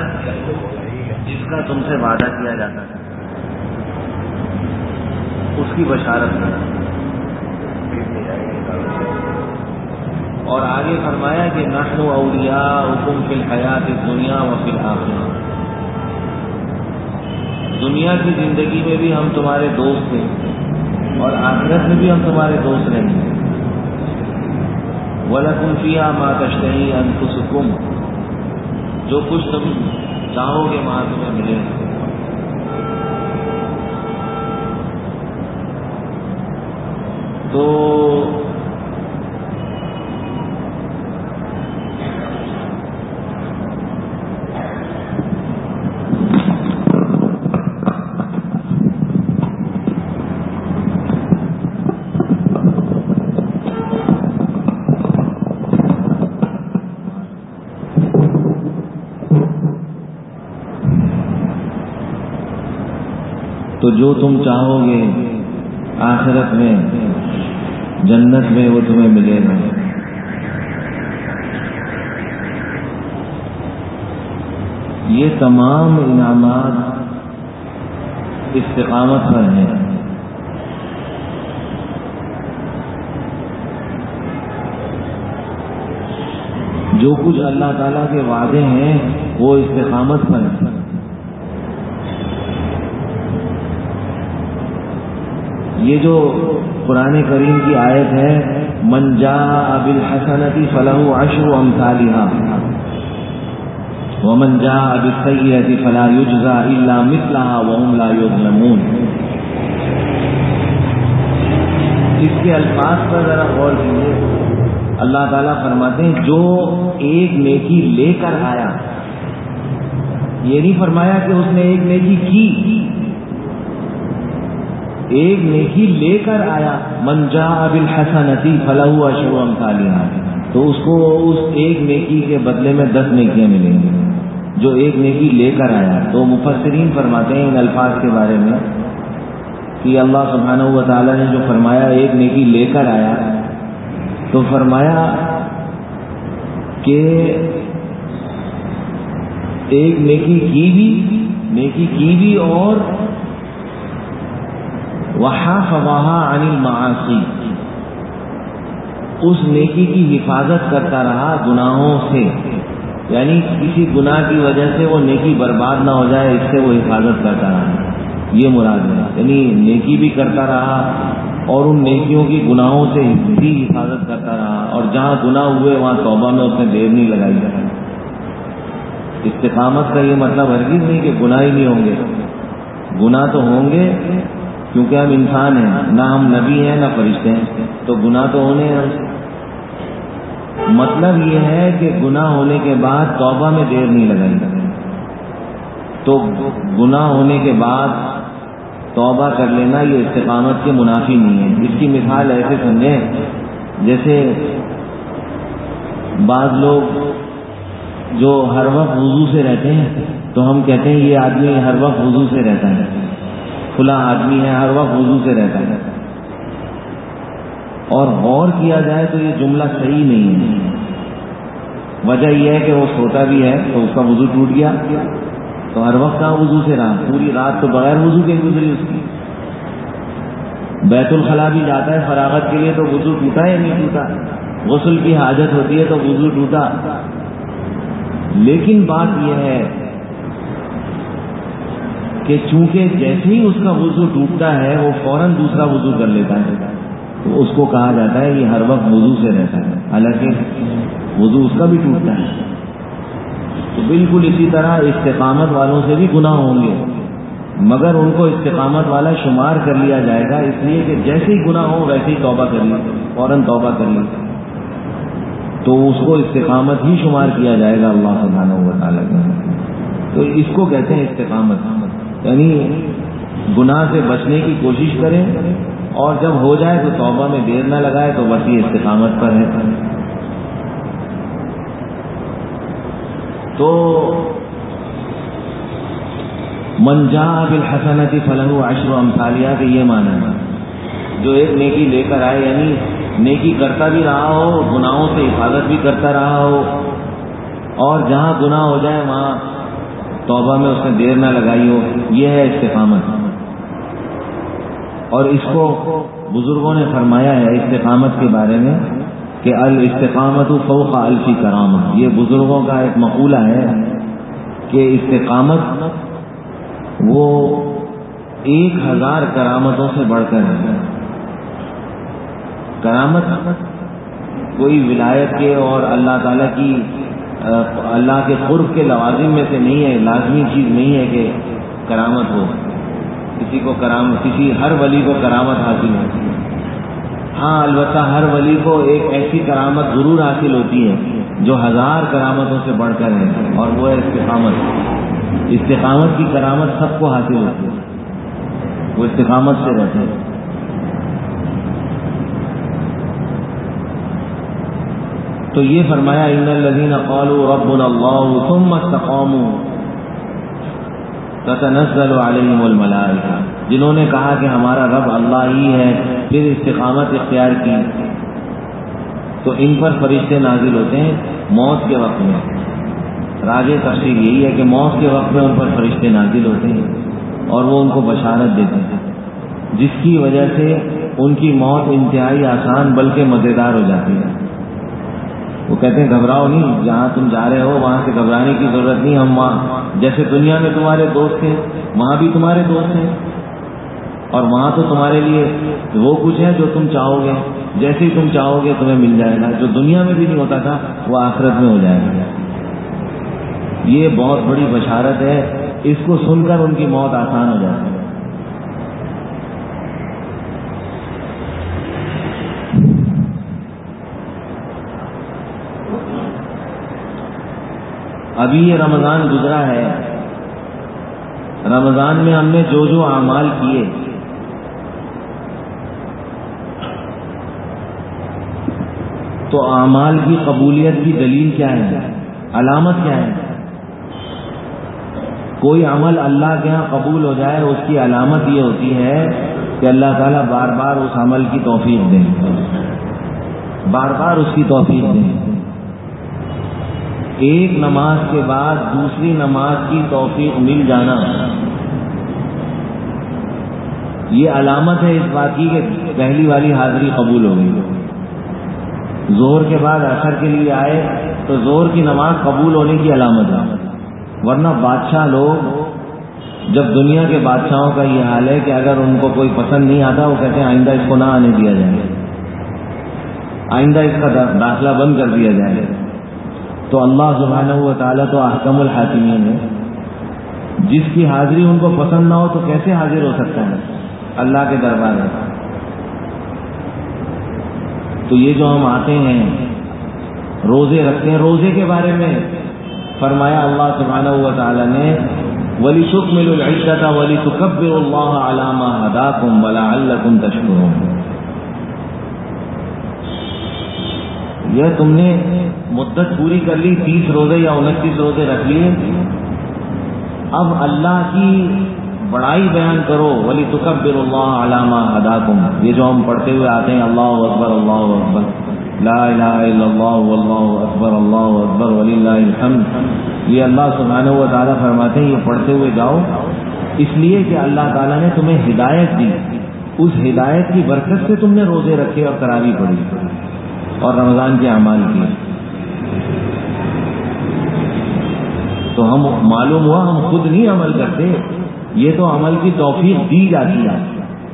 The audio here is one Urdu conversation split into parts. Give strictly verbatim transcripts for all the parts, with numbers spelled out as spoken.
جس کا تم سے وعدہ کیا جاتا تھا اس کی بشارت کرنا. اور آگے فرمایا کہ نحن اولیاؤکم فی الحیات الدنیا وفی الآخرہ. دنیا کی زندگی میں بھی ہم تمہارے دوست تھے اور آخرت میں بھی ہم تمہارے دوست رہیں گے. وَلَكُمْ فِيهَا مَا تَشْتَهِي أَنفُسُكُمْ. جو کچھ تم چاہو گے وہاں تمہیں ملے. تو تو جو تم چاہو گے آخرت میں جنت میں وہ تمہیں ملے گا. یہ تمام انعامات استقامت پر ہیں. جو کچھ اللہ تعالیٰ کے وعدے ہیں وہ استقامت پر ہیں. یہ جو قرآن کریم کی آیت ہے من جاء بالحسنۃ فلہ عشر امثالها ومن جاء بالسیئۃ فلا یجزى الا مثلها وهم لا یظلمون. اس کے الفاظ پر ذرا غور کیجیے. اللہ تعالیٰ فرماتے ہیں جو ایک نیکی لے کر آیا. یہ نہیں فرمایا کہ اس نے ایک نیکی کی، ایک نیکی لے کر آیا. من جاء بالحسنۃ فلہ عشر امثالها. تو اس کو اس ایک نیکی کے بدلے میں دس نیکیاں ملیں گی جو ایک نیکی لے کر آیا. تو مفسرین فرماتے ہیں ان الفاظ کے بارے میں کہ اللہ سبحانہ و تعالیٰ نے جو فرمایا ایک نیکی لے کر آیا تو فرمایا کہ ایک نیکی کی بھی نیکی کی بھی اور وحافظها عن المعاصی، اس نیکی کی حفاظت کرتا رہا گناہوں سے. یعنی کسی گناہ کی وجہ سے وہ نیکی برباد نہ ہو جائے اس سے وہ حفاظت کرتا رہا. یہ مراد ہے. یعنی نیکی بھی کرتا رہا اور ان نیکیوں کی گناہوں سے بھی حفاظت کرتا رہا. اور جہاں گناہ ہوئے وہاں توبہ میں اس نے دیر نہیں لگائی. استقامت کا یہ مطلب ہرگز نہیں کہ گناہ ہی نہیں ہوں گے. گناہ تو ہوں گے کیونکہ ہم انسان ہیں، نہ ہم نبی ہیں نہ فرشتے ہیں، تو گناہ تو ہونے ہیں. مطلب یہ ہے کہ گناہ ہونے کے بعد توبہ میں دیر نہیں لگائی. تو گناہ ہونے کے بعد توبہ کر لینا یہ استقامت کے منافی نہیں ہے. اس کی مثال ایسے سمجھیں جیسے بعض لوگ جو ہر وقت وضو سے رہتے ہیں تو ہم کہتے ہیں یہ آدمی ہر وقت وضو سے رہتا ہے، کھلا آدمی ہے ہر وقت وضو سے رہتا ہے. اور غور کیا جائے تو یہ جملہ صحیح نہیں ہے. وجہ یہ ہے کہ وہ سوتا بھی ہے تو اس کا وضو ٹوٹ گیا تو ہر وقت کہاں وضو سے رہا، پوری رات تو بغیر وضو کے گزری اس کی. بیت الخلاء بھی جاتا ہے فراغت کے لیے تو وضو ٹوٹا یا نہیں ٹوٹا، غسل کی حاجت ہوتی ہے تو وضو ٹوٹا. لیکن بات یہ ہے کہ چونکہ جیسے ہی اس کا وضو ٹوٹتا ہے وہ فوراً دوسرا وضو کر لیتا ہے تو اس کو کہا جاتا ہے یہ ہر وقت وضو سے رہتا ہے، حالانکہ وضو اس کا بھی ٹوٹتا ہے. تو بالکل اسی طرح استقامت والوں سے بھی گناہ ہوں گے مگر ان کو استقامت والا شمار کر لیا جائے گا، اس لیے کہ جیسے ہی گناہ ہو ویسے ہی توبہ کر لی، فوراً توبہ کر لی تو اس کو استقامت ہی شمار کیا جائے گا اللہ سبحانہ و تعالیٰ کا. تو اس کو کہتے ہیں استقامت. یعنی گناہ سے بچنے کی کوشش کریں اور جب ہو جائے تو توبہ میں دیر نہ لگائے تو بس یہ استقامت پر ہے. تو من جاء بالحسنۃ فلہ عشر امثالها کہ یہ معنی ہے جو ایک نیکی لے کر آئے، یعنی نیکی کرتا بھی رہا ہو، گناہوں سے حفاظت بھی کرتا رہا ہو، اور جہاں گناہ ہو جائے وہاں توبہ میں اس نے دیر نہ لگائی ہو، یہ ہے استقامت۔ اور اس کو بزرگوں نے فرمایا ہے استقامت کے بارے میں کہ الاستقامت فوق الف کرامہ، یہ بزرگوں کا ایک مقولہ ہے کہ استقامت وہ ایک ہزار کرامتوں سے بڑھ کر ہے۔ کرامت کوئی ولایت کے اور اللہ تعالیٰ کی اللہ کے قرب کے لوازم میں سے نہیں ہے، لازمی چیز نہیں ہے کہ کرامت ہو، کسی کو کرامت کسی ہر ولی کو کرامت حاصل ہوتی ہے۔ ہاں البتہ ہر ولی کو ایک ایسی کرامت ضرور حاصل ہوتی ہے جو ہزار کرامتوں سے بڑھ کر ہے، اور وہ ہے استقامت۔ استقامت کی کرامت سب کو حاصل ہوتی ہے، وہ استقامت سے رہتے ہیں۔ تو یہ فرمایا ان الذین قالوا ربنا اللہ ثم استقاموا تتنزل علیہم الملائکہ، جنہوں نے کہا کہ ہمارا رب اللہ ہی ہے، پھر استقامت اختیار کی، تو ان پر فرشتے نازل ہوتے ہیں موت کے وقت میں۔ راج تفسیر یہی ہے کہ موت کے وقت میں ان پر فرشتے نازل ہوتے ہیں اور وہ ان کو بشارت دیتے ہیں، جس کی وجہ سے ان کی موت انتہائی آسان بلکہ مزیدار ہو جاتی ہے۔ وہ کہتے ہیں گھبراؤ نہیں، جہاں تم جا رہے ہو وہاں سے گھبرانے کی ضرورت نہیں، ہم وہاں جیسے دنیا میں تمہارے دوست ہیں وہاں بھی تمہارے دوست ہیں، اور وہاں تو تمہارے لیے وہ کچھ ہے جو تم چاہو گے، جیسے ہی تم چاہو گے تمہیں مل جائے گا، جو دنیا میں بھی نہیں ہوتا تھا وہ آخرت میں ہو جائے گا۔ یہ بہت بڑی بشارت ہے، اس کو سن کر ان کی موت آسان ہو جاتی ہے۔ ابھی یہ رمضان گزرا ہے، رمضان میں ہم نے جو جو اعمال کیے تو اعمال کی قبولیت کی دلیل کیا ہے، علامت کیا ہے؟ کوئی عمل اللہ کے ہاں قبول ہو جائے اس کی علامت یہ ہوتی ہے کہ اللہ تعالیٰ بار بار اس عمل کی توفیق دیں، بار بار اس کی توفیق دیں۔ ایک نماز کے بعد دوسری نماز کی توفیق مل جانا یہ علامت ہے اس بات کی کہ پہلی والی حاضری قبول ہو گئی۔ ظہر کے بعد عصر کے لیے آئے تو ظہر کی نماز قبول ہونے کی علامت ہے، ورنہ بادشاہ لوگ جب دنیا کے بادشاہوں کا یہ حال ہے کہ اگر ان کو کوئی پسند نہیں آتا وہ کہتے ہیں آئندہ اس کو نہ آنے دیا جائے، آئندہ اس کا داخلہ بند کر دیا جائے۔ تو اللہ سبحانہ و تعالیٰ تو احکم الحاکمین ہے، جس کی حاضری ان کو پسند نہ ہو تو کیسے حاضر ہو سکتا ہے اللہ کے دربار میں؟ تو یہ جو ہم آتے ہیں روزے رکھتے ہیں، روزے کے بارے میں فرمایا اللہ سبحانہ و تعالیٰ نے وَلِتُكْمِلُوا الْعِدَّةَ وَلِتُكَبِّرُوا اللَّهَ عَلَى مَا هَدَاكُمْ وَلَعَلَّكُمْ تَشْكُرُونَ۔ یہ تم نے مدت پوری کر لی، تیس روزے یا انتیس روزے رکھ لیے، اب اللہ کی بڑائی بیان کرو، وَلِتُكَبِّرُوا اللَّهَ عَلَى مَا هَدَاكُمْ۔ یہ جو ہم پڑھتے ہوئے آتے ہیں اللہ اکبر اللہ اکبر لا الہ الا اللہ واللہ اکبر اللہ اکبر وللہ الحمد، یہ اللہ سبحانہ و تعالیٰ فرماتے ہیں یہ پڑھتے ہوئے جاؤ، اس لیے کہ اللہ تعالیٰ نے تمہیں ہدایت دی، اس ہدایت کی برکت سے تم نے روزے رکھے اور تراویح پڑھی اور رمضان کے اعمال کیے۔ تو ہم معلوم ہوا ہم خود نہیں عمل کرتے، یہ تو عمل کی توفیق دی جاتی ہے۔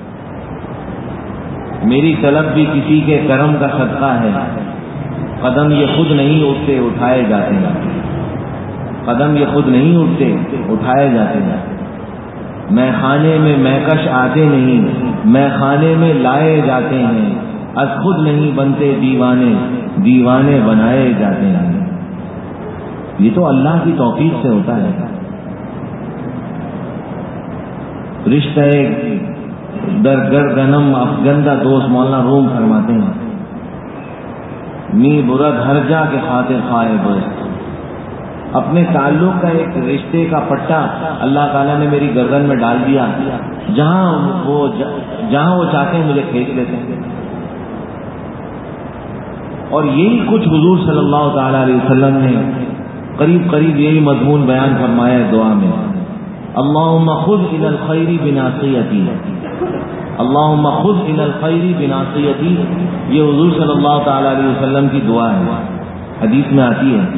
میری طلب بھی کسی کے کرم کا صدقہ ہے، قدم یہ خود نہیں اٹھتے اٹھائے جاتے ہیں، قدم یہ خود نہیں اٹھتے اٹھائے جاتے ہیں۔ میں خانے میں میکش آتے نہیں، میں خانے میں لائے جاتے ہیں، از خود نہیں بنتے دیوانے، دیوانے بنائے جاتے ہیں۔ یہ تو اللہ کی توفیق سے ہوتا ہے۔ رشتہ در گردنم افگندہ دوست مولانا روم فرماتے ہیں می برد ہر جا کے خاطر خواہ دوست، اپنے تعلق کا ایک رشتے کا پٹا اللہ تعالیٰ نے میری گردن میں ڈال دیا، جہاں وہ جہاں وہ چاہتے ہیں مجھے کھینچ لیتے ہیں۔ اور یہی کچھ حضور صلی اللہ تعالی علیہ وسلم نے قریب قریب یہی مضمون بیان فرمایا ہے دعا میں، اللہم خذ الی الخیر بناصیتی، اللہم خذ الی الخیر بناصیتی، یہ حضور صلی اللہ تعالی علیہ وسلم کی دعا ہے، حدیث میں آتی ہے۔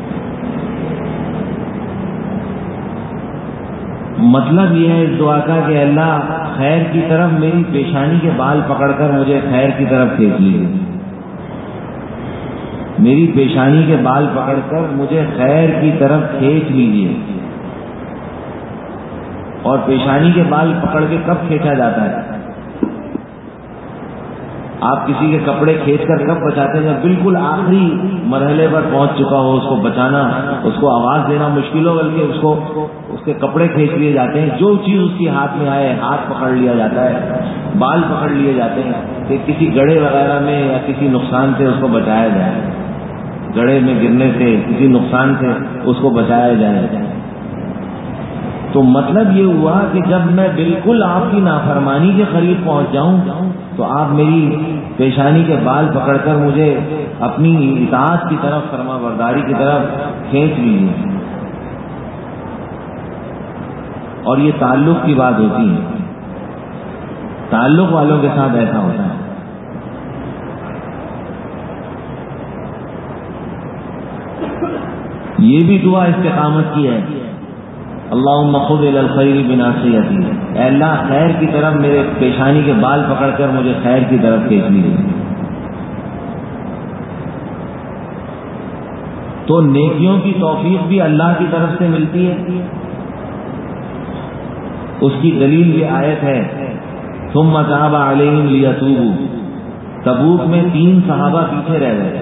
مطلب یہ ہے اس دعا کا کہ اللہ خیر کی طرف میری پیشانی کے بال پکڑ کر مجھے خیر کی طرف کھینچ لیجیے، میری پیشانی کے بال پکڑ کر مجھے خیر کی طرف کھینچ لیجیے۔ اور پیشانی کے بال پکڑ کے کب کھینچا جاتا ہے؟ آپ کسی کے کپڑے کھینچ کر کب بچاتے ہیں؟ جب بالکل آخری مرحلے پر پہنچ چکا ہو، اس کو بچانا، اس کو آواز دینا مشکل ہو، بلکہ اس کو اس کے کپڑے کھینچ لیے جاتے ہیں، جو چیز اس کی ہاتھ میں آئے ہاتھ پکڑ لیا جاتا ہے، بال پکڑ لیے جاتے ہیں کہ کسی گڑھے وغیرہ میں یا کسی نقصان سے اس کو بچایا جائے، گڑھے میں گرنے سے کسی نقصان سے اس کو بچایا جائے۔ تو مطلب یہ ہوا کہ جب میں بالکل آپ کی نافرمانی کے قریب پہنچ جاؤں تو آپ میری پیشانی کے بال پکڑ کر مجھے اپنی اطاعت کی طرف، فرما برداری کی طرف کھینچ لیجیے۔ اور یہ تعلق کی بات ہوتی ہے، تعلق والوں کے ساتھ ایسا ہوتا ہے۔ یہ بھی دعا استقامت کی ہے، اللہم خذ الی الخیر بناصیتی، اے اللہ خیر کی طرف میرے پیشانی کے بال پکڑ کر مجھے خیر کی طرف کھینچ لیجیے۔ تو نیکیوں کی توفیق بھی اللہ کی طرف سے ملتی ہے۔ اس کی دلیل یہ آیت ہے، ثم تاب علیہم لیتوبوا، تبوک میں تین صحابہ پیچھے رہ گئے،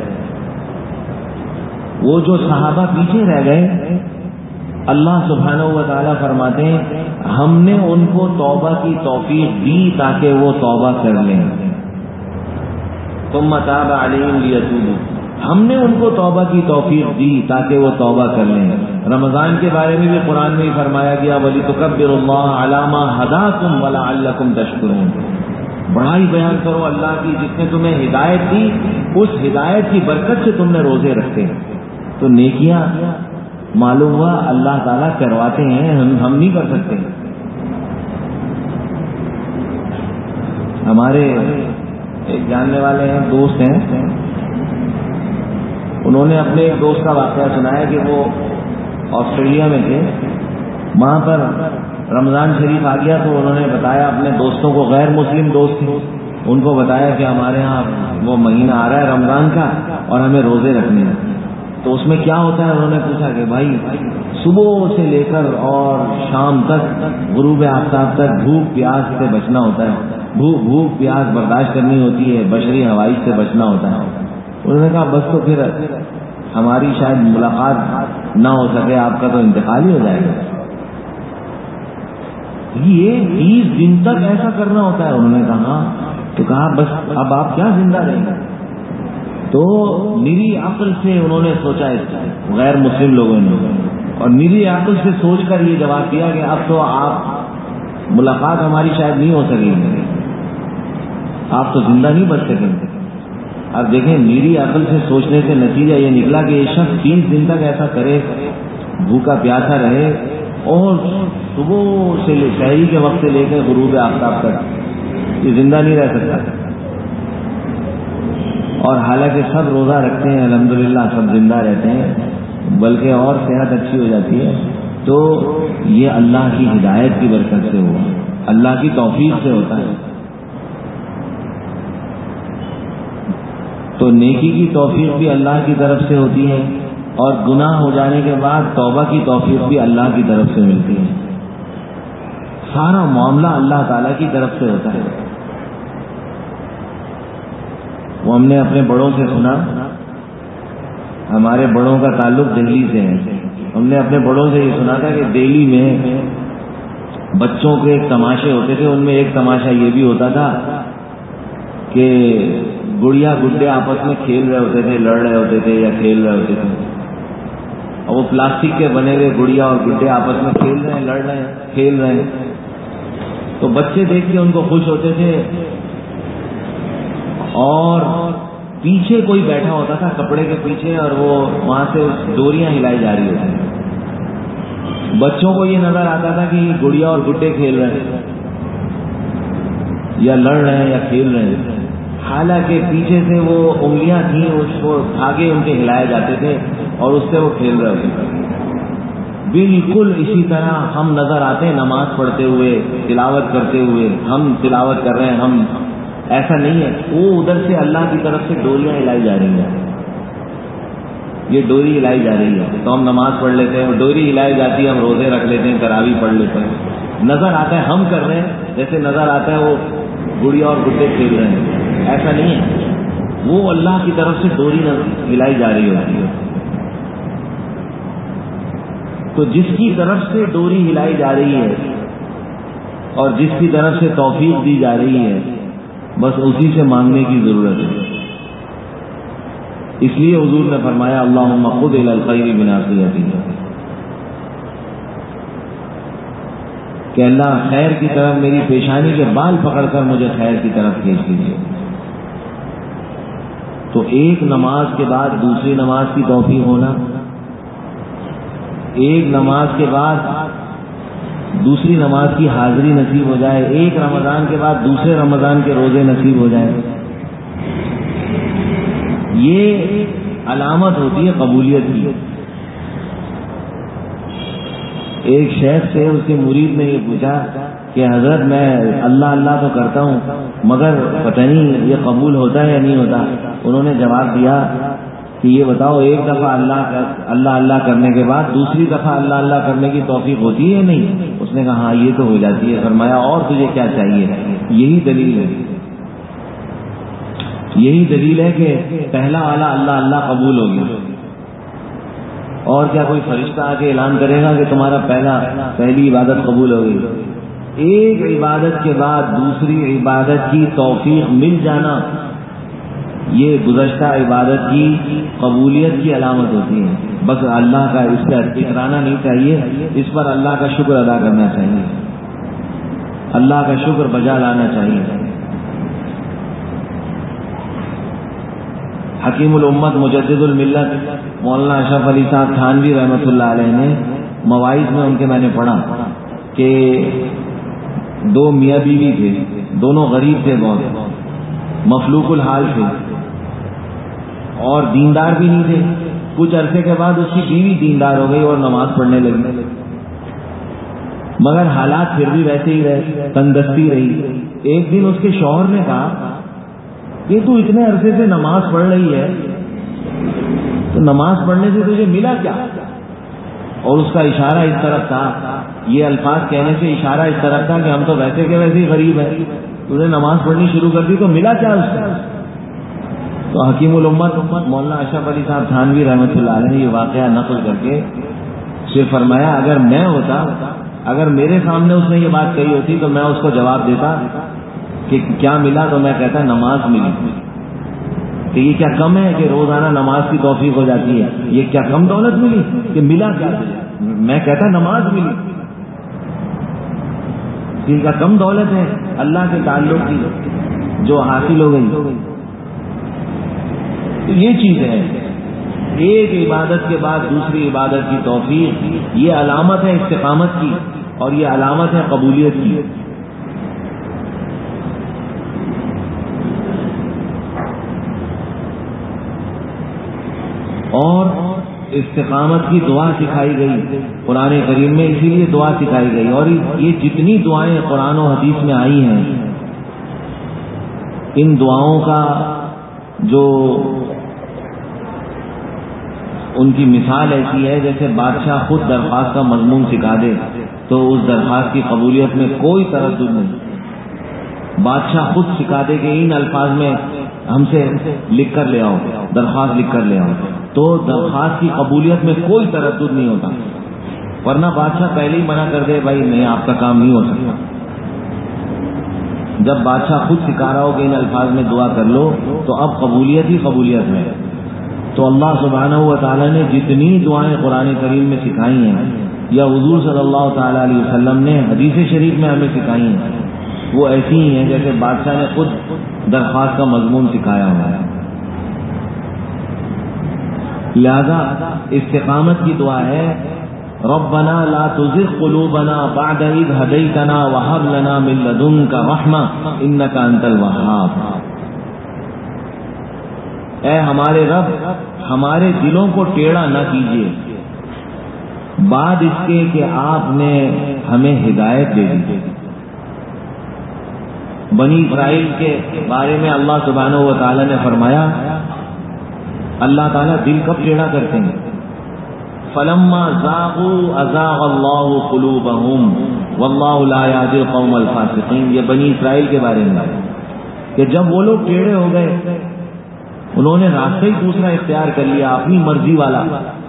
وہ جو صحابہ پیچھے رہ گئے اللہ سبحانہ و تعالیٰ فرماتے ہیں ہم نے ان کو توبہ کی توفیق دی تاکہ وہ توبہ کر لیں، ثم تاب علیہم لیتوبوا، ہم نے ان کو توبہ کی توفیق دی تاکہ وہ توبہ کر لیں۔ رمضان کے بارے میں بھی قرآن میں ہی فرمایا گیا وَلِتُكَبِّرُوا اللَّهَ عَلَى مَا هَدَاكُمْ وَلَعَلَّكُمْ تَشْكُرُونَ، بڑائی بیان کرو اللہ کی جس نے تمہیں ہدایت دی، اس ہدایت کی برکت سے تم نے روزے رکھتے ہیں۔ تو نیکیاں معلوم ہوا اللہ تعالیٰ کرواتے ہیں، ہم ہم نہیں کر سکتے۔ ہمارے ایک جاننے والے ہیں، دوست ہیں، انہوں نے اپنے ایک دوست کا واقعہ سنایا کہ وہ آسٹریلیا میں تھے، وہاں پر رمضان شریف آ گیا تو انہوں نے بتایا اپنے دوستوں کو، غیر مسلم دوست تھے، ان کو بتایا کہ ہمارے ہاں وہ مہینہ آ رہا ہے رمضان کا اور ہمیں روزے رکھنے ہیں۔ تو اس میں کیا ہوتا ہے؟ انہوں نے پوچھا کہ بھائی صبح سے لے کر اور شام تک، غروب آفتاب تک بھوک پیاس سے بچنا ہوتا ہے، بھوک بھوک پیاس برداشت کرنی ہوتی ہے، بشری حوائج سے بچنا ہوتا ہے۔ انہوں نے کہا بس تو پھر ہماری شاید ملاقات نہ ہو سکے، آپ کا تو انتقال ہی ہو جائے گا۔ یہ تیس دن تک ایسا کرنا ہوتا ہے؟ انہوں نے کہا، تو کہا بس اب آپ کیا زندہ رہیں گے؟ تو نری عقل سے انہوں نے سوچا، اس غیر مسلم لوگوں نے، اور نری عقل سے سوچ کر یہ جواب دیا کہ اب تو آپ ملاقات ہماری شاید نہیں ہو سکے گی، آپ تو زندہ نہیں بچ سکیں گے۔ اب دیکھیں میری عقل سے سوچنے سے نتیجہ یہ نکلا کہ یہ شخص تیس دن تک ایسا کرے، بھوکا پیاسا رہے اور صبح سے شہری کے وقت سے لے کر غروب آفتاب تک، یہ زندہ نہیں رہ سکتا۔ اور حالانکہ سب روزہ رکھتے ہیں، الحمدللہ سب زندہ رہتے ہیں، بلکہ اور صحت اچھی ہو جاتی ہے۔ تو یہ اللہ کی ہدایت کی برکت سے ہوا، اللہ کی توفیق سے ہوتا ہے۔ تو نیکی کی توفیق بھی اللہ کی طرف سے ہوتی ہے، اور گناہ ہو جانے کے بعد توبہ کی توفیق بھی اللہ کی طرف سے ملتی ہے۔ سارا معاملہ اللہ تعالیٰ کی طرف سے ہوتا ہے۔ وہ ہم نے اپنے بڑوں سے سنا، ہمارے بڑوں کا تعلق دہلی سے ہے، ہم نے اپنے بڑوں سے یہ سنا تھا کہ دہلی میں بچوں کے ایک تماشے ہوتے تھے، ان میں ایک تماشا یہ بھی ہوتا تھا کہ گڑیا گڈے آپس میں کھیل رہے ہوتے تھے، لڑ رہے ہوتے تھے یا کھیل رہے ہوتے تھے، اور وہ پلاسٹک کے بنے ہوئے گڑیا اور گڈے آپس میں کھیل رہے ہیں، لڑ رہے ہیں، کھیل رہے ہیں۔ تو بچے دیکھ کے ان کو خوش ہوتے تھے، اور پیچھے کوئی بیٹھا ہوتا تھا کپڑے کے پیچھے اور وہ وہاں سے ڈوریاں ہلائی جا رہی ہوتی. بچوں کو یہ نظر آتا تھا کہ گڑیا اور گڈے کھیل رہے ہیں یا لڑ رہے ہیں یا کھیل رہے ہیں، حالانکہ پیچھے سے وہ انگلیاں تھیں، اس کو دھاگے ان کے ہلائے جاتے تھے اور اس سے وہ کھیل رہے ہوتے. بالکل اسی طرح ہم نظر آتے ہیں نماز پڑھتے ہوئے، تلاوت کرتے ہوئے. ہم تلاوت کر رہے ہیں، ہم ایسا نہیں ہے. وہ ادھر سے اللہ کی طرف سے ڈوریاں ہلائی جا رہی ہیں، یہ ڈوری ہلائی جا رہی ہے تو ہم نماز پڑھ لیتے ہیں. ڈوری ہلائی جاتی ہے، ہم روزے رکھ لیتے ہیں، تراویح پڑھ لیتے ہیں. نظر آتا ہے ہم کر رہے ہیں، جیسے نظر آتا ہے وہ گڑیا اور گڈے کھیل رہے ہیں. ایسا نہیں ہے، وہ اللہ کی طرف سے ڈوری ہلائی جا رہی ہوتی ہے. تو جس کی طرف سے ڈوری ہلائی جا رہی ہے اور جس کی طرف سے توفیق دی جا رہی ہے، بس اسی سے مانگنے کی ضرورت ہے. اس لیے حضور نے فرمایا اللہم خذ الی الخیر بناصیتی، کہ اللہ خیر کی طرف میری پیشانی کے بال پکڑ کر مجھے خیر کی طرف کھینچ لیجیے. تو ایک نماز کے بعد دوسری نماز کی توفیق ہونا، ایک نماز کے بعد دوسری نماز کی حاضری نصیب ہو جائے، ایک رمضان کے بعد دوسرے رمضان کے روزے نصیب ہو جائے، یہ علامت ہوتی ہے قبولیت کی. ایک شیخ سے اس کے مرید نے یہ پوچھا کہ حضرت میں اللہ اللہ تو کرتا ہوں مگر پتہ نہیں یہ قبول ہوتا ہے یا نہیں ہوتا. انہوں نے جواب دیا کہ یہ بتاؤ ایک دفعہ اللہ اللہ اللہ کرنے کے بعد دوسری دفعہ اللہ اللہ کرنے کی توفیق ہوتی ہے یا نہیں؟ اس نے کہا ہاں یہ تو ہو جاتی ہے. فرمایا اور تجھے کیا چاہیے؟ یہی دلیل ہے، یہی دلیل ہے کہ پہلا والا اللہ اللہ قبول ہو گیا. اور کیا کوئی فرشتہ آ کے اعلان کرے گا کہ تمہارا پہلا پہلی عبادت قبول ہو گئی؟ ایک عبادت کے بعد دوسری عبادت کی توفیق مل جانا یہ گزشتہ عبادت کی قبولیت کی علامت ہوتی ہے. بس اللہ کا اس سے اترانا نہیں چاہیے، اس پر اللہ کا شکر ادا کرنا چاہیے، اللہ کا شکر بجا لانا چاہیے. حکیم الامت مجدد الملت مولانا اشرف علی صاحب تھانوی رحمۃ اللہ علیہ نے مواعظ میں ان کے میں نے پڑھا کہ دو میاں بیوی تھے، دونوں غریب تھے، بہت مفلوق الحال تھے اور دیندار بھی نہیں تھے. کچھ عرصے کے بعد اس کی بیوی دیندار ہو گئی اور نماز پڑھنے لگی، مگر حالات پھر بھی ویسے ہی رہے، تنگستی رہی. ایک دن اس کے شوہر نے کہا کہ تو اتنے عرصے سے نماز پڑھ رہی ہے تو نماز پڑھنے سے تجھے ملا کیا؟ اور اس کا اشارہ اس طرف تھا، یہ الفاظ کہنے سے اشارہ اس طرف تھا کہ ہم تو ویسے کے ویسے ہی غریب ہیں، تو نے نماز پڑھنی شروع کر دی تو ملا کیا اس سے؟ تو حکیم الامت مولانا اشرف علی صاحب تھانوی رحمۃ اللہ علیہ نے یہ واقعہ نقل کر کے صرف فرمایا اگر میں ہوتا، اگر میرے سامنے اس نے یہ بات کہی ہوتی تو میں اس کو جواب دیتا کہ کیا ملا، تو میں کہتا نماز ملی. کہ یہ کیا کم ہے کہ روزانہ نماز کی توفیق ہو جاتی ہے؟ یہ کیا کم دولت ملی کہ ملا کیا؟ میں کہتا نماز ملی. ان کا کم دولت ہے اللہ کے تعلق کی جو حاصل ہو گئی. تو یہ چیز ہے، ایک عبادت کے بعد دوسری عبادت کی توفیق یہ علامت ہے استقامت کی اور یہ علامت ہے قبولیت کی. اور استقامت کی دعا سکھائی گئی قرآن کریم میں، اسی لیے دعا سکھائی گئی. اور یہ جتنی دعائیں قرآن و حدیث میں آئی ہیں ان دعاؤں کا جو ان کی مثال ایسی ہے جیسے بادشاہ خود درخواست کا مضمون سکھا دے تو اس درخواست کی قبولیت میں کوئی تردد نہیں. بادشاہ خود سکھا دے کہ ان الفاظ میں ہم سے لکھ کر لے آؤ، درخواست لکھ کر لے آؤ، تو درخواست کی قبولیت میں کوئی تردد نہیں ہوتا. ورنہ بادشاہ پہلے ہی منع کر دے بھائی نہیں آپ کا کام نہیں ہو سکتا. جب بادشاہ خود سکھا رہا ہو کہ ان الفاظ میں دعا کر لو تو اب قبولیت ہی قبولیت ہے. تو اللہ سبحانہ و تعالیٰ نے جتنی دعائیں قرآن کریم میں سکھائی ہیں یا حضور صلی اللہ تعالیٰ علیہ وسلم نے حدیث شریف میں ہمیں سکھائی ہیں وہ ایسی ہی ہیں جیسے بادشاہ نے خود درخواست کا مضمون سکھایا ہوا ہے. لہذا استقامت کی دعا ہے ربنا لا تزغ قلوبنا بعد اذ هديتنا وهب لنا من لدنك رحمة انك انت الوهاب. اے ہمارے رب ہمارے دلوں کو ٹیڑھا نہ کیجیے بعد اس کے کہ آپ نے ہمیں ہدایت دے دی. بنی اسرائیل کے بارے میں اللہ سبحانہ و تعالی نے فرمایا اللہ تعالیٰ دل کب ٹیڑھا کرتے ہیں فلما زاغوا ازاغ اللہ قلوبہم واللہ لا یہدی القوم الفاسقین. یہ بنی اسرائیل کے بارے میں کہ جب وہ لوگ ٹیڑھے ہو گئے انہوں نے راستہ ہی دوسرا اختیار کر لیا اپنی مرضی والا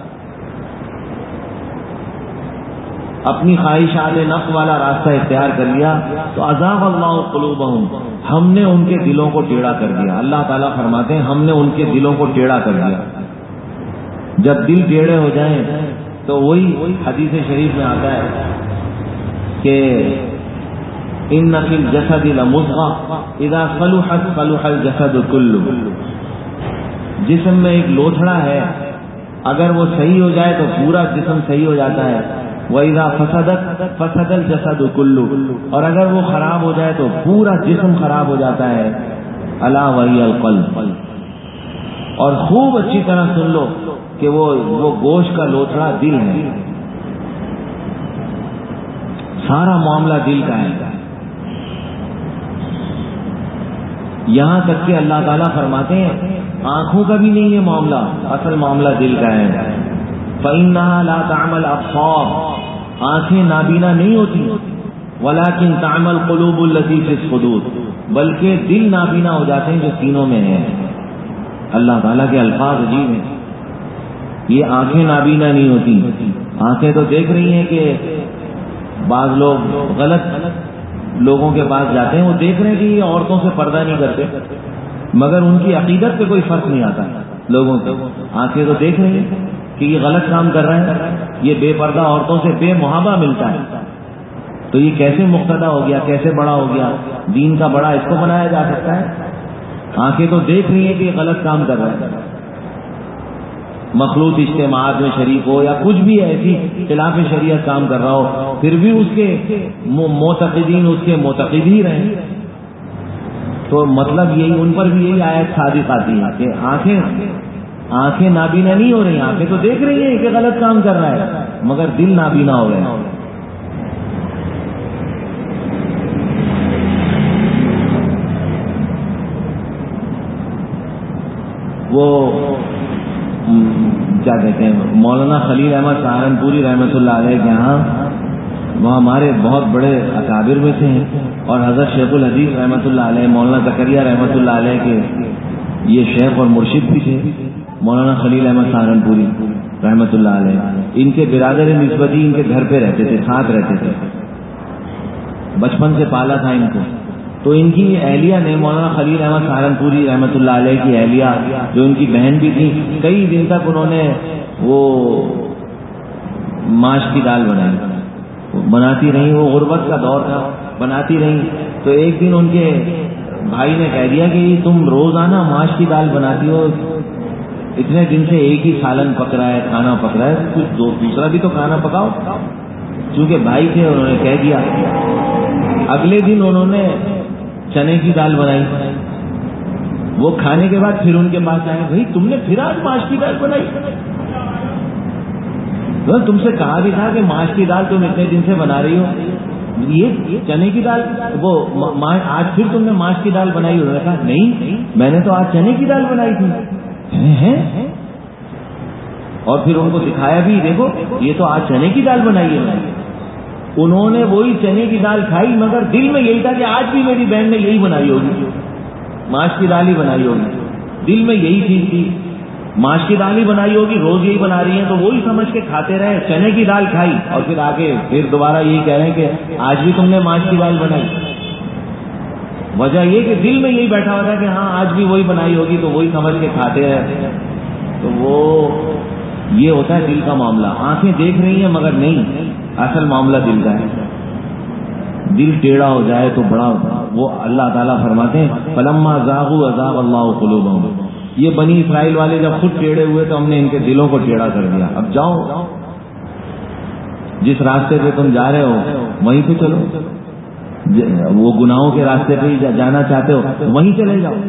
اپنی خواہشات نفس والا راستہ اختیار کر لیا تو ازاغ اللہ قلوبہم ہم نے ان کے دلوں کو ٹیڑھا کر دیا. اللہ تعالیٰ فرماتے ہیں ہم نے ان کے دلوں کو ٹیڑھا کر دیا. جب دل ٹیڑھے ہو جائیں تو وہی حدیث شریف میں آتا ہے کہ ان فی الجسد لمضغۃ اذا صلحت صلح الجسد كله. جسم میں ایک لوتھڑا ہے اگر وہ صحیح ہو جائے تو پورا جسم صحیح ہو جاتا ہے. وَإِذَا فَسَدَتْ فَسَدَ الْجَسَدُ كُلُّهُ اور اگر وہ خراب ہو جائے تو پورا جسم خراب ہو جاتا ہے. الا وهي القلب. اور خوب اچھی طرح سن لو کہ وہ وہ گوشت کا لوتھڑا دل ہے. سارا معاملہ دل کا ہے. یہاں تک کہ اللہ تعالیٰ فرماتے ہیں آنکھوں کا بھی نہیں ہے معاملہ اصل معاملہ دل کا ہے. فَإِنَّهَا لَا تَعْمَى الْأَبْصَارُ آنکھیں نابینا نہیں ہوتی وَلَكِنْ تَعْمَى الْقُلُوبُ الَّتِي فِي الصُّدُورِ بلکہ دل نابینا ہو جاتے ہیں جو سینوں میں ہیں. اللہ تعالیٰ کے الفاظ عجیب ہیں. یہ آنکھیں نابینا نہیں ہوتی. آنکھیں تو دیکھ رہی ہیں کہ بعض لوگ غلط لوگوں کے پاس جاتے ہیں وہ دیکھ رہے ہیں کہ یہ عورتوں سے پردہ نہیں کرتے مگر ان کی عقیدت پہ کوئی فرق نہیں آتا لوگوں کو. آنکھیں تو دیکھ رہی ہیں کہ یہ غلط کام کر رہے ہیں یہ بے پردہ عورتوں سے بے محابہ ملتا ہے تو یہ کیسے مقتدی ہو گیا کیسے بڑا ہو گیا دین کا بڑا اس کو بنایا جا سکتا ہے. آنکھیں تو دیکھ رہی ہیں کہ یہ غلط کام کر رہے ہیں مخلوط اجتماعات میں شریک ہو یا کچھ بھی ایسی خلاف شریعت کام کر رہا ہو پھر بھی اس کے معتقدین اس کے معتقد ہی رہیں. تو مطلب یہی ان پر بھی یہی آیت صادق آتی ہے کہ آنکھیں آنکھیں نابینا نہیں ہو رہی آنکھیں تو دیکھ رہی ہیں کہ غلط کام کر رہا ہے مگر دل نابینا ہو رہے ہیں. وہ کیا کہتے ہیں مولانا خلیل احمد سہارنپوری رحمۃ اللہ علیہ کے یہاں وہ ہمارے بہت بڑے اکابر میں سے ہیں اور حضرت شیخ الحدیث رحمۃ اللہ علیہ مولانا زکریا رحمۃ اللہ علیہ کے یہ شیخ اور مرشد بھی تھے. مولانا خلیل احمد سہارنپوری رحمۃ اللہ علیہ ان کے برادر نسبتی ان کے گھر پہ رہتے تھے ساتھ رہتے تھے بچپن سے پالا تھا ان کو. تو ان کی اہلیہ نے مولانا خلیل احمد سہارنپوری رحمۃ اللہ علیہ کی اہلیہ جو ان کی بہن بھی تھی کئی دن تک انہوں نے وہ ماش کی دال بنائی بناتی رہی. وہ غربت کا دور تھا بناتی رہی. تو ایک دن ان کے بھائی نے کہہ دیا کہ تم روزانہ ماش کی دال بناتی ہو اتنے دن سے ایک ہی سالن پک رہا ہے کھانا پک رہا ہے کچھ دو دوسرا بھی تو کھانا پکاؤ. چونکہ بھائی تھے انہوں نے کہہ دیا. اگلے دن انہوں نے چنے کی دال بنائی. وہ کھانے کے بعد پھر ان کے پاس آئے بھائی تم نے پھر آج ماش کی دال بنائی تم سے کہا بھی تھا کہ ماش کی دال تم اتنے دن سے بنا رہی ہو یہ چنے کی دال وہ آج پھر تم نے ماش کی دال بنائی. انہوں نے کہا نہیں میں نے تو آج چنے کی دال بنائی تھی. اور پھر ان کو دکھایا بھی دیکھو یہ تو آج چنے کی دال بنائی ہے. انہوں نے وہی چنے کی دال کھائی مگر دل میں یہی تھا کہ آج بھی میری بہن نے یہی بنائی ہوگی ماش کی دال ہی بنائی ہوگی. دل میں یہی چیز تھی ماش کی دال ہی بنائی ہوگی روز یہی بنا رہی ہیں تو وہی سمجھ کے کھاتے رہے. چنے کی دال کھائی اور پھر آگے پھر دوبارہ یہی کہہ رہے ہیں کہ آج بھی تم نے ماش کی دال بنائی. وجہ یہ کہ دل میں یہی بیٹھا ہوا تھا کہ ہاں آج بھی وہی بنائی ہوگی تو وہی سمجھ کے کھاتے رہے. تو وہ یہ ہوتا ہے دل کا معاملہ. آنکھیں دیکھ رہی ہیں مگر نہیں اصل معاملہ دل کا ہے. دل ٹیڑھا ہو جائے تو بڑا وہ اللہ تعالیٰ فرماتے ہیں فلما زاغوا ازاغ اللہ قلوبہم یہ بنی اسرائیل والے جب خود ٹیڑھے ہوئے تو ہم نے ان کے دلوں کو ٹیڑھا کر دیا. اب جاؤ جس راستے پہ تم جا رہے ہو وہیں پہ چلو, وہ گناہوں کے راستے پہ ہی جانا چاہتے ہو تو وہیں چلے جاؤ.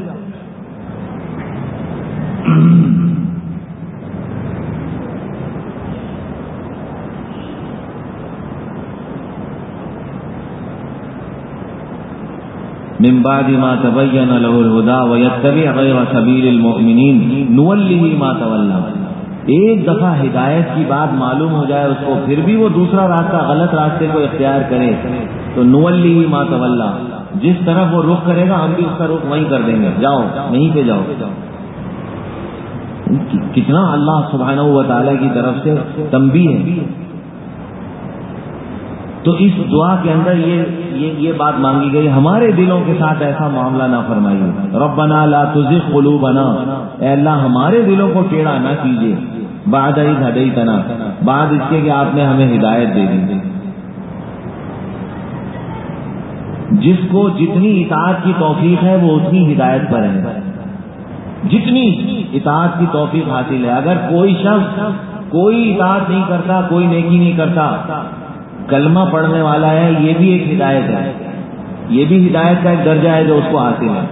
من بعد ما تبين له الهدى ويتبع غير سبيل المؤمنين نوله ما تولى. ایک دفعہ ہدایت کی بات معلوم ہو جائے اس کو, پھر بھی وہ دوسرا راستہ غلط راستے کو اختیار کرے تو نوله ما تولى, جس طرف وہ رخ کرے گا ہم بھی اس کا رخ وہیں کر دیں گے. جاؤ وہیں پہ جاؤ. کتنا اللہ سبحانہ و تعالی کی طرف سے تنبیہ ہے. تو اس دعا کے اندر یہ یہ, یہ بات مانگی گئی, ہمارے دلوں کے ساتھ ایسا معاملہ نہ فرمائیے. ربنا لا تزغ قلوبنا, اے اللہ ہمارے دلوں کو ٹیڑھا نہ کیجیے. بعد اذ ہدیتنا, بعد اس کے کہ آپ نے ہمیں ہدایت دے دی. جس کو جتنی اطاعت کی توفیق ہے وہ اتنی ہدایت پر ہے, جتنی اطاعت کی توفیق حاصل ہے. اگر کوئی شخص کوئی اطاعت نہیں کرتا, کوئی نیکی نہیں کرتا, کلمہ پڑھنے والا ہے, یہ بھی ایک ہدایت ہے, یہ بھی ہدایت کا ایک درجہ ہے جو اس کو حاصل ہے.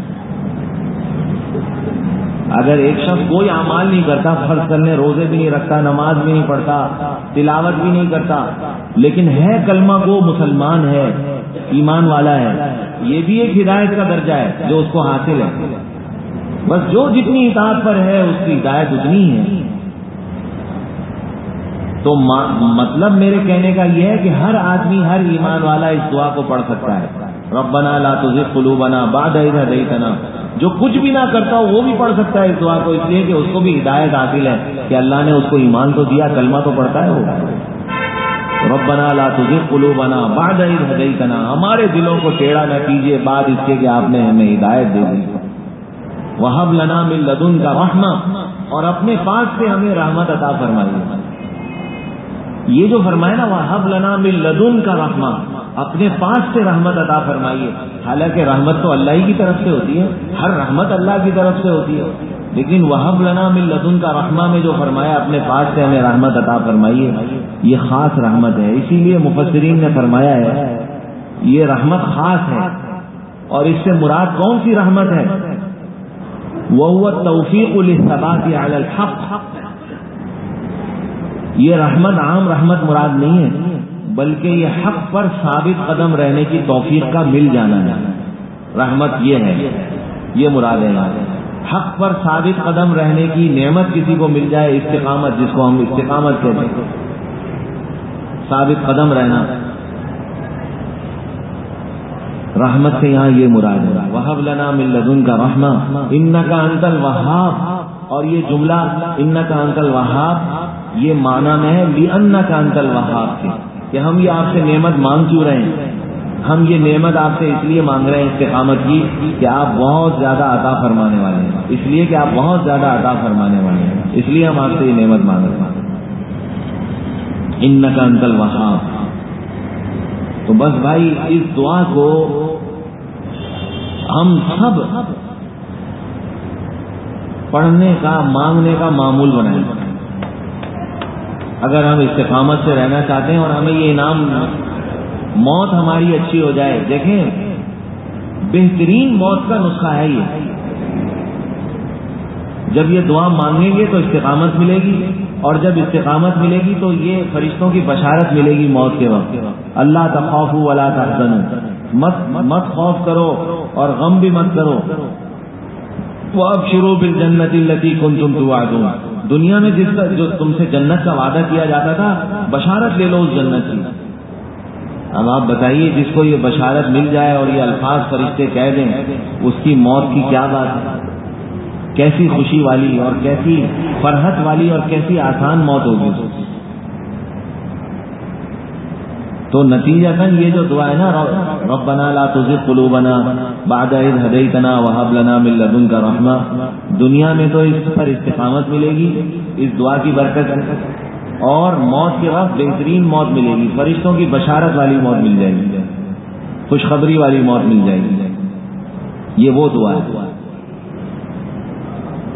اگر ایک شخص کوئی اعمال نہیں کرتا, فرض کرنے روزے بھی نہیں رکھتا, نماز بھی نہیں پڑھتا, تلاوت بھی نہیں کرتا, لیکن ہے کلمہ گو, مسلمان ہے, ایمان والا ہے, یہ بھی ایک ہدایت کا درجہ ہے جو اس کو حاصل ہے. بس جو جتنی اطاعت پر ہے اس کی ہدایت اتنی ہے. تو مطلب میرے کہنے کا یہ ہے کہ ہر آدمی, ہر ایمان والا اس دعا کو پڑھ سکتا ہے. ربنا لا تزغ قلوبنا بعد اذ ہدیتنا. جو کچھ بھی نہ کرتا ہو وہ بھی پڑھ سکتا ہے اس دعا کو, اس لیے کہ اس کو بھی ہدایت حاصل ہے کہ اللہ نے اس کو ایمان تو دیا, کلمہ تو پڑھتا ہے وہ. ربنا لا تزغ قلوبنا بعد اذ ہدیتنا, ہمارے دلوں کو ٹیڑھا نہ کیجیے بعد اس کے کہ آپ نے ہمیں ہدایت دے دی. وہب لنا من لدنک رحمہ, اور اپنے پاس سے ہمیں رحمت عطا فرمائیے. یہ جو فرمائے نا وہب لنا من لدنک رحمہ, اپنے پاس سے رحمت عطا فرمائیے. حالانکہ رحمت تو اللہ ہی کی طرف سے ہوتی ہے, ہر رحمت اللہ کی طرف سے ہوتی ہے, لیکن وہب لنا من لدنک رحمہ میں جو فرمایا اپنے پاس سے ہمیں رحمت عطا فرمائیے, یہ خاص رحمت ہے. اسی لیے مفسرین نے فرمایا ہے یہ رحمت خاص ہے. اور اس سے مراد کون سی رحمت ہے؟ وَهُوَ التَّوْفِيقُ لِلثَّبَاتِ عَلَى الْحَقِّ. یہ رحمت عام رحمت مراد نہیں ہے, بلکہ یہ حق پر ثابت قدم رہنے کی توفیق کا مل جانا ہے. رحمت یہ ہے, یہ مراد ہے. حق پر ثابت قدم رہنے کی نعمت کسی کو مل جائے, استقامت جس کو ہم استقامت کہتے ہیں, ثابت قدم رہنا, رحمت سے یہاں یہ مراد ہے. وَهَبْ لَنَا مِن لَّدُنْكَ رَحْمَةً إِنَّكَ أَنتَ الْوَهَّابُ. اور یہ جملہ إِنَّكَ أَنتَ الْوَهَّابُ یہ معنی میں ہے لِأَنَّكَ أَنتَ الْوَهَّابُ کے, کہ ہم یہ آپ سے نعمت مانگ کیوں رہے ہیں, ہم یہ نعمت آپ سے اس لیے مانگ رہے ہیں استقامت کی کہ آپ بہت زیادہ عطا فرمانے والے ہیں, اس لیے کہ آپ بہت زیادہ عطا فرمانے والے ہیں, اس لیے ہم آپ سے یہ نعمت مانگ رہے ہیں. إِنَّكَ أَنتَ الْوَهَّابُ. تو بس بھائی اس دعا کو ہم سب پڑھنے کا, مانگنے کا معمول بنائیں. اگر ہم استقامت سے رہنا چاہتے ہیں اور ہمیں یہ انعام, موت ہماری اچھی ہو جائے. دیکھیں بہترین موت کا نسخہ ہے یہ, جب یہ دعا مانگیں گے تو استقامت ملے گی, اور جب استقامت ملے گی تو یہ فرشتوں کی بشارت ملے گی موت کے وقت. اللہ تخافوا ولا تحزنوا, مت مت خوف کرو اور غم بھی مت کرو. وابشروا بالجنۃ التي كنتم توعدون. دنیا میں جس کا جو تم سے جنت کا وعدہ کیا جاتا تھا, بشارت لے لو اس جنت کی. اب آپ بتائیے جس کو یہ بشارت مل جائے اور یہ الفاظ فرشتے کہہ دیں, اس کی موت کی کیا بات ہے, کیسی خوشی والی اور کیسی فرحت والی اور کیسی آسان موت ہوگی. تو نتیجتاً یہ جو دعا ہے نا ربنا لا تزغ قلوبنا بعد اذ ہدیتنا وہب لنا من لدنک رحمہ, دنیا میں تو اس پر استقامت ملے گی اس دعا کی برکت, اور موت کے وقت بہترین موت ملے گی, فرشتوں کی بشارت والی موت مل جائے گی, خوشخبری والی موت مل جائے گی. یہ وہ دعا ہے.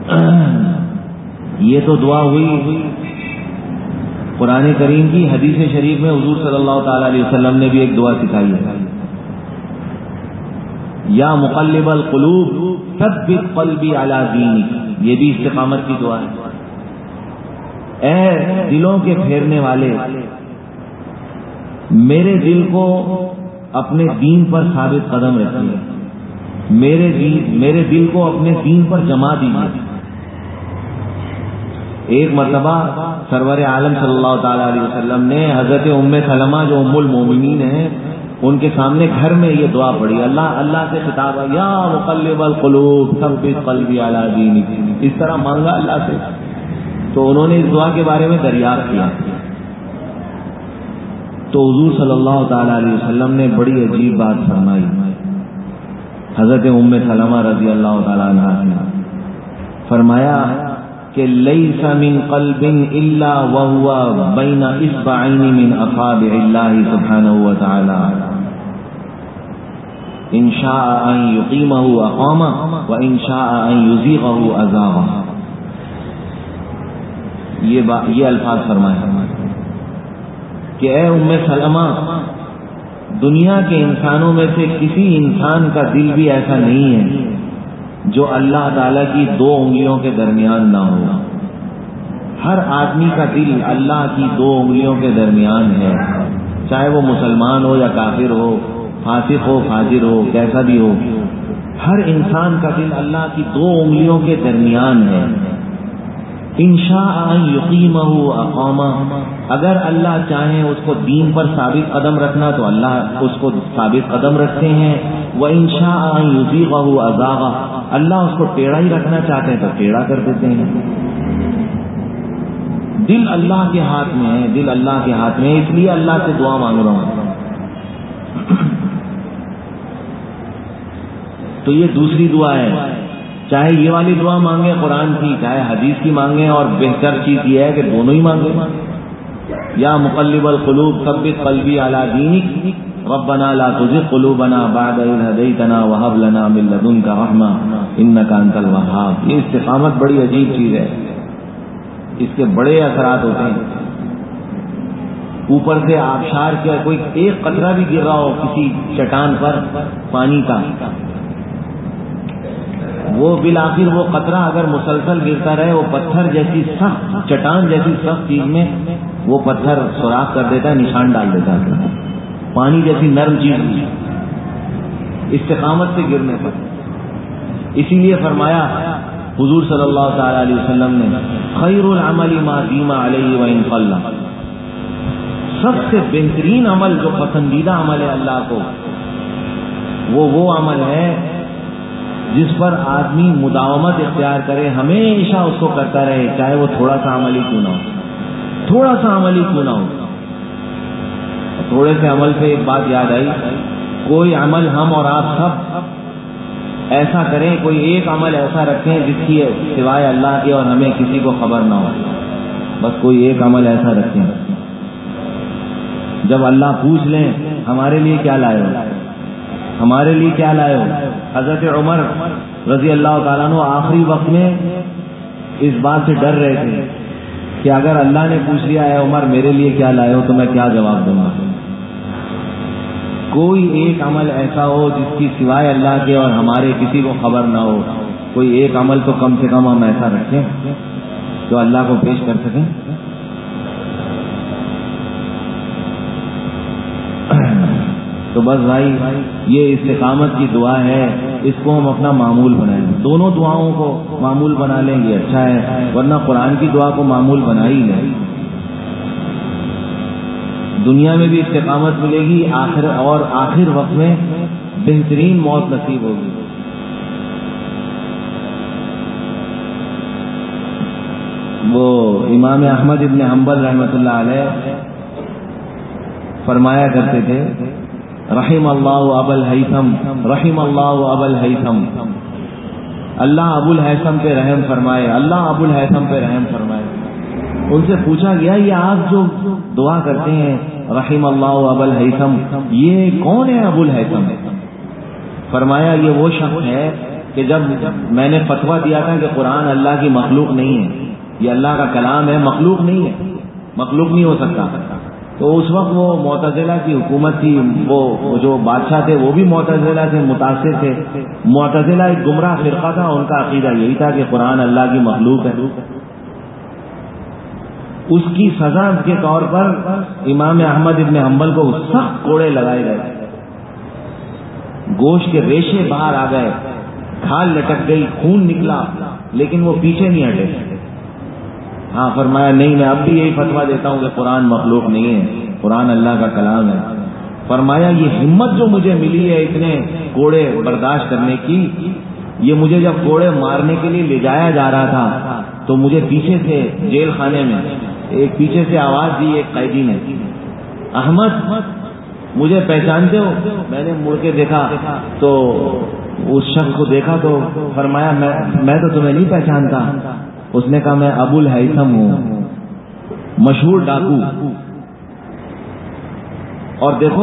یہ تو دعا ہوئی قرآن کریم کی. حدیث شریف میں حضور صلی اللہ تعالی علیہ وسلم نے بھی ایک دعا سکھائی ہے، یا مقلب القلوب ثبت قلبی علی دینک. یہ بھی استقامت کی دعا ہے. اے دلوں کے پھیرنے والے، میرے دل کو اپنے دین پر ثابت قدم رکھیے، میرے دل میرے دل کو اپنے دین پر جما دیجیے. ایک مرتبہ سرور عالم صلی اللہ تعالی علیہ وسلم نے حضرت ام سلمہ جو ام المومنین ہیں ان کے سامنے گھر میں یہ دعا پڑھی. اللہ اللہ سے خطاب ہے، یا مقلب القلوب ثبت قلبی علی دینک. اس طرح مانگا اللہ سے. تو انہوں نے اس دعا کے بارے میں دریافت کیا تو حضور صلی اللہ تعالی علیہ وسلم نے بڑی عجیب بات فرمائی. حضرت ام سلمہ رضی اللہ تعالی عنہا نے فرمایا کہ لیس من قلب الا وهو بین اصبعین من اصابع اللہ سبحانہ وتعالی ان شاء ان یقیمہ اقامہ وان شاء ان یزیغہ ازاغہ. یہ با... یہ الفاظ فرمائے کہ اے ام سلمہ، دنیا کے انسانوں میں سے کسی انسان کا دل بھی ایسا نہیں ہے جو اللہ تعالی کی دو انگلیوں کے درمیان نہ ہو. ہر آدمی کا دل اللہ کی دو انگلیوں کے درمیان ہے، چاہے وہ مسلمان ہو یا کافر ہو، فاسق ہو فاجر ہو، کیسا بھی ہو. ہر انسان کا دل اللہ کی دو انگلیوں کے درمیان ہے. ان شاء ان یقیمہ اقامہ، اگر اللہ چاہیں اس کو دین پر ثابت قدم رکھنا تو اللہ اس کو ثابت قدم رکھتے ہیں. وان شاء ان یزیغہ ازاغہ، اللہ اس کو ٹیڑھا ہی رکھنا چاہتے ہیں تو ٹیڑھا کر دیتے ہیں. دل اللہ کے ہاتھ میں ہے، دل اللہ کے ہاتھ میں ہے. اس لیے اللہ سے دعا مانگ رہا ہوں. تو یہ دوسری دعا ہے. چاہے یہ والی دعا مانگے قرآن کی، چاہے حدیث کی مانگے، اور بہتر چیز یہ ہے کہ دونوں ہی مانگے. یا مقلب القلوب ثبت قلبی علی دینک ربنا لا تزغ قلوبنا بعد اذ ہدیتنا وہب لنا من لدنک رحمہ انک انت الوہاب. یہ استقامت بڑی عجیب چیز ہے، اس کے بڑے اثرات ہوتے ہیں. اوپر سے آبشار کیا کوئی ایک قطرہ بھی گر رہا ہو کسی چٹان پر پانی کا، وہ بالآخر وہ قطرہ اگر مسلسل گرتا رہے وہ پتھر جیسی سخت چٹان جیسی سخت چیز میں وہ پتھر سوراخ کر دیتا ہے، نشان ڈال دیتا ہے. پانی جیسی نرم چیز استقامت سے گرنے پر. اسی لیے فرمایا حضور صلی اللہ تعالی علیہ وسلم نے خیر العمل ما دیم علیہ وان قل، سب سے بہترین عمل جو پسندیدہ عمل ہے اللہ کو وہ وہ عمل ہے جس پر آدمی مداومت اختیار کرے، ہمیشہ اس کو کرتا رہے، چاہے وہ تھوڑا سا عملی کیوں نہ ہو، تھوڑا سا عملی کیوں نہ ہو. تھوڑے سے عمل پہ ایک بات یاد آئی، کوئی عمل ہم اور آپ سب ایسا کریں، کوئی ایک عمل ایسا رکھیں جس کی سوائے اللہ کے اور ہمیں کسی کو خبر نہ ہو. بس کوئی ایک عمل ایسا رکھیں، جب اللہ پوچھ لیں ہمارے لیے کیا لائے ہو، ہمارے لیے کیا لائے ہو. حضرت عمر رضی اللہ تعالیٰ عنہ آخری وقت میں اس بات سے ڈر رہے تھے کہ اگر اللہ نے پوچھ لیا ہے عمر میرے لیے کیا لائے ہو تو میں کیا جواب دوں گا. کوئی ایک عمل ایسا ہو جس کی سوائے اللہ کے اور ہمارے کسی کو خبر نہ ہو، کوئی ایک عمل تو کم سے کم ہم ایسا رکھیں جو اللہ کو پیش کر سکیں. تو بس بھائی یہ استقامت کی دعا ہے، اس کو ہم اپنا معمول بنائیں. دونوں دعاؤں کو معمول بنا لیں گے اچھا ہے، ورنہ قرآن کی دعا کو معمول بنا ہی لیں. دنیا میں بھی استقامت ملے گی، آخر اور آخر وقت میں بہترین موت نصیب ہوگی. وہ امام احمد ابن حنبل رحمۃ اللہ علیہ فرمایا کرتے تھے رحم اللہ ابا الہیثم، رحم اللہ ابا الہیثم، اللہ ابو الہیثم پہ رحم فرمائے، اللہ ابو الہیثم پہ رحم فرمائے. ان سے پوچھا گیا یہ آپ جو دعا کرتے ہیں رحم اللہ ابا الہیثم، یہ کون ہے ابو الہیثم؟ فرمایا یہ وہ شخص ہے کہ جب میں نے فتویٰ دیا تھا کہ قرآن اللہ کی مخلوق نہیں ہے، یہ اللہ کا کلام ہے، مخلوق نہیں ہے، مخلوق نہیں ہو سکتا، تو اس وقت وہ معتزلہ کی حکومت تھی، وہ جو بادشاہ تھے وہ بھی معتزلہ سے متاثر تھے. معتزلہ ایک گمراہ فرقہ تھا، ان کا عقیدہ یہی تھا کہ قرآن اللہ کی مخلوق ہے. اس کی سزا کے طور پر امام احمد ابن حنبل کو سخت کوڑے لگائے گئے، گوشت کے ریشے باہر آ گئے، کھال لٹک گئی، خون نکلا، لیکن وہ پیچھے نہیں ہٹے. ہاں فرمایا نہیں، میں اب بھی یہی فتویٰ دیتا ہوں کہ قرآن مخلوق نہیں ہے، قرآن اللہ کا کلام ہے. فرمایا یہ ہمت جو مجھے ملی ہے اتنے کوڑے برداشت کرنے کی، یہ مجھے جب کوڑے مارنے کے لیے لے جایا جا رہا تھا تو مجھے پیچھے سے جیل خانے میں ایک پیچھے سے آواز دی ایک قیدی نے، احمد مجھے پہچانتے ہو؟ میں نے مڑ کے دیکھا تو اس شخص کو دیکھا تو فرمایا میں میں تو تمہیں نہیں پہچانتا. اس نے کہا میں ابو الہیثم ہوں، مشہور ڈاکو. اور دیکھو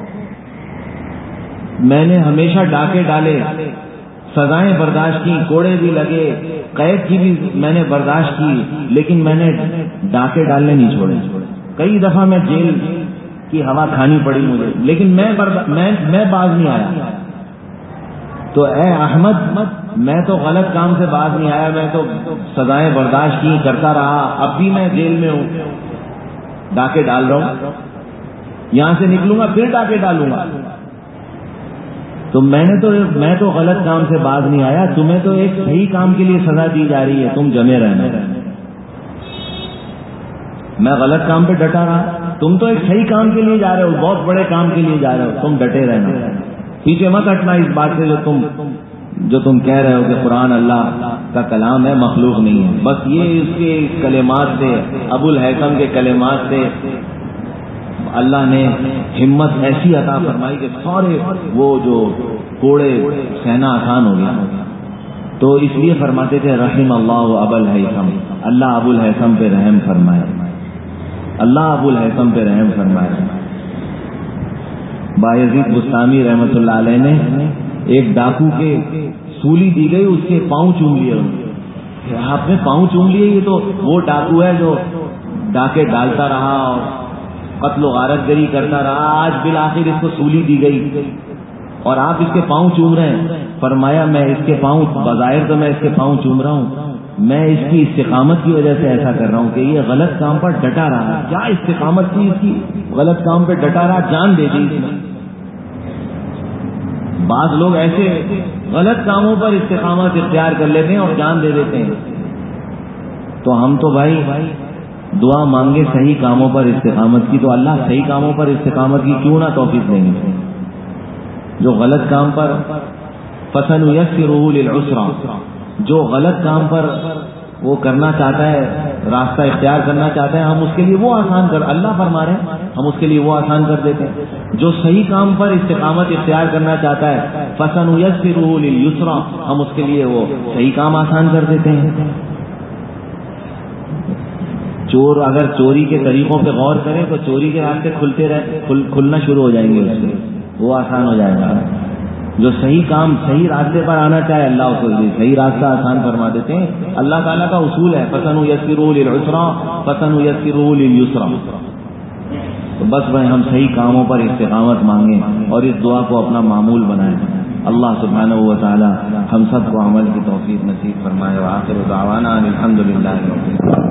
میں نے ہمیشہ ڈاکے ڈالے، سزائیں برداشت کی، کوڑے بھی لگے، قید کی بھی میں نے برداشت کی، لیکن میں نے ڈاکے ڈالنے نہیں چھوڑے. کئی دفعہ میں جیل کی ہوا کھانی پڑی مجھے، لیکن میں میں میں باز نہیں آیا. تو اے احمد میں تو غلط کام سے باز نہیں آیا، میں تو سزائیں برداشت کی کرتا رہا، اب بھی میں جیل میں ہوں، ڈاکے ڈال رہا ہوں، یہاں سے نکلوں گا پھر ڈاکے ڈالوں گا. تو میں نے تو میں تو غلط کام سے باز نہیں آیا، تمہیں تو ایک صحیح کام کے لیے سزا دی جا رہی ہے، تم جمے رہنا. میں غلط کام پہ ڈٹا رہا، تم تو ایک صحیح کام کے لیے جا رہے ہو، بہت بڑے کام کے لیے جا رہے ہو، تم ڈٹے رہنا، پیچھے مت ہٹنا اس بات سے جو تم جو تم کہہ رہے ہو کہ قرآن اللہ کا کلام ہے، مخلوق نہیں ہے. بس یہ اس کے کلمات سے، ابو الہیثم کے کلمات سے اللہ نے ہمت ایسی عطا فرمائی کہ سارے وہ جو کوڑے سہنا آسان ہو گیا. تو اس لیے فرماتے تھے رحم اللہ ابو الہیثم، اللہ ابو الہیثم پہ رحم فرمائے، اللہ ابو الہیثم پہ رحم فرمائے. بایزید بستامی رحمۃ اللہ علیہ نے ایک ڈاکو کے سولی دی گئی، اس کے پاؤں چوم لیے. آپ نے پاؤں چوم لیے؟ یہ تو وہ ڈاکو ہے جو ڈاکے ڈالتا رہا اور قتل و غارت گری کرتا رہا، آج بالآخر اس کو سولی دی گئی اور آپ اس کے پاؤں چوم رہے ہیں. فرمایا میں اس کے پاؤں، بظاہر تو میں اس کے پاؤں چوم رہا ہوں، میں اس کی استقامت کی وجہ سے ایسا کر رہا ہوں کہ یہ غلط کام پر ڈٹا رہا. کیا استقامت کی اس کی، غلط کام پہ ڈٹا رہا، جان دے دی اس نے. بعض لوگ ایسے غلط کاموں پر استقامت اختیار کر لیتے ہیں اور جان دے دیتے ہیں. تو ہم تو بھائی دعا مانگے صحیح کاموں پر استقامت کی، تو اللہ صحیح کاموں پر استقامت کی کیوں نہ توفیق دیں گے. جو غلط کام پر فَسَنُيَسِّرُهُ لِلْعُسْرَىٰ، جو غلط کام پر وہ کرنا چاہتا ہے، راستہ اختیار کرنا چاہتا ہے، ہم اس کے لیے وہ آسان کر، اللہ فرما رہے ہیں ہم اس کے لیے وہ آسان کر دیتے ہیں. جو صحیح کام پر استقامت اختیار کرنا چاہتا ہے فَسَنُيَسِّرُهُ لِلْيُسْرَىٰ، ہم اس کے لیے وہ صحیح کام آسان کر دیتے ہیں. چور اگر چوری کے طریقوں پہ غور کرے تو چوری کے راستے کھلتے رہے کھل, کھلنا شروع ہو جائیں گے، اس سے وہ آسان ہو جائے گا. جو صحیح کام صحیح راستے پر آنا چاہے اللہ اس کو صحیح راستہ آسان فرما دیتے ہیں. اللہ تعالیٰ کا اصول ہے فَسَنُيَسِّرُهُ لِلْعُسْرَىٰ فَسَنُيَسِّرُهُ لِلْيُسْرَىٰ. تو بس بھائی ہم صحیح کاموں پر استقامت مانگیں اور اس دعا کو اپنا معمول بنائیں. اللہ سبحانہ و تعالی ہم سب کو عمل کی توفیق نصیب فرمائے. وآخر دعوانا الحمد للہ.